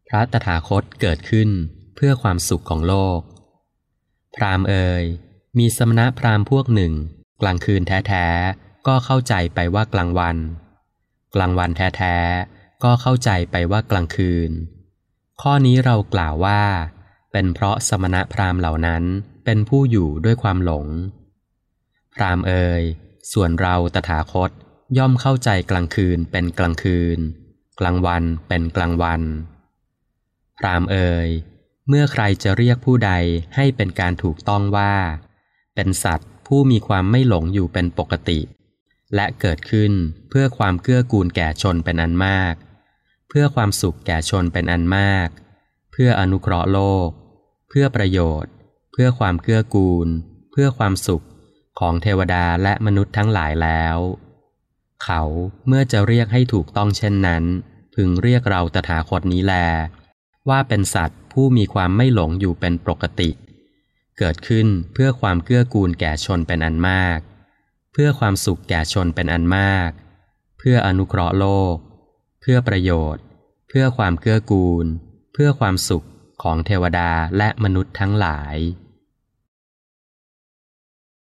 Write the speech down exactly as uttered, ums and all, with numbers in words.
พระตถาคตเกิดขึ้นเพื่อความสุขของโลกพราหมณ์เอ่ยมีสมณพราหมณ์พวกหนึ่งกลางคืนแท้ๆก็เข้าใจไปว่ากลางวันกลางวันแท้ๆก็เข้าใจไปว่ากลางคืนข้อนี้เรากล่าวว่าเป็นเพราะสมณพราหมณ์เหล่านั้นเป็นผู้อยู่ด้วยความหลงพราหมณ์เอ่ยส่วนเราตถาคตย่อมเข้าใจกลางคืนเป็นกลางคืนกลางวันเป็นกลางวันพราหมณ์เอ่ยเมื่อใครจะเรียกผู้ใดให้เป็นการถูกต้องว่าเป็นสัตว์ผู้มีความไม่หลงอยู่เป็นปกติและเกิดขึ้นเพื่อความเกื้อกูลแก่ชนเป็นอันมากเพื่อความสุขแก่ชนเป็นอันมากเพื่ออนุเคราะห์โลกเพื่อประโยชน์เพื่อความเกื้อกูลเพื่อความสุขของเทวดาและมนุษย์ทั้งหลายแล้วเขาเมื่อจะเรียกให้ถูกต้องเช่นนั้นพึงเรียกเราตถาคตนี้แลว่าเป็นสัตว์ผู้มีความไม่หลงอยู่เป็นปกติเกิดขึ้นเพื่อความเกื้อกูลแก่ชนเป็นอันมากเพื่อความสุขแก่ชนเป็นอันมากเพื่ออนุเคราะห์โลกเพื่อประโยชน์เพื่อความเกื้อกูลเพื่อความสุขของเทวดาและมนุษย์ทั้งหลาย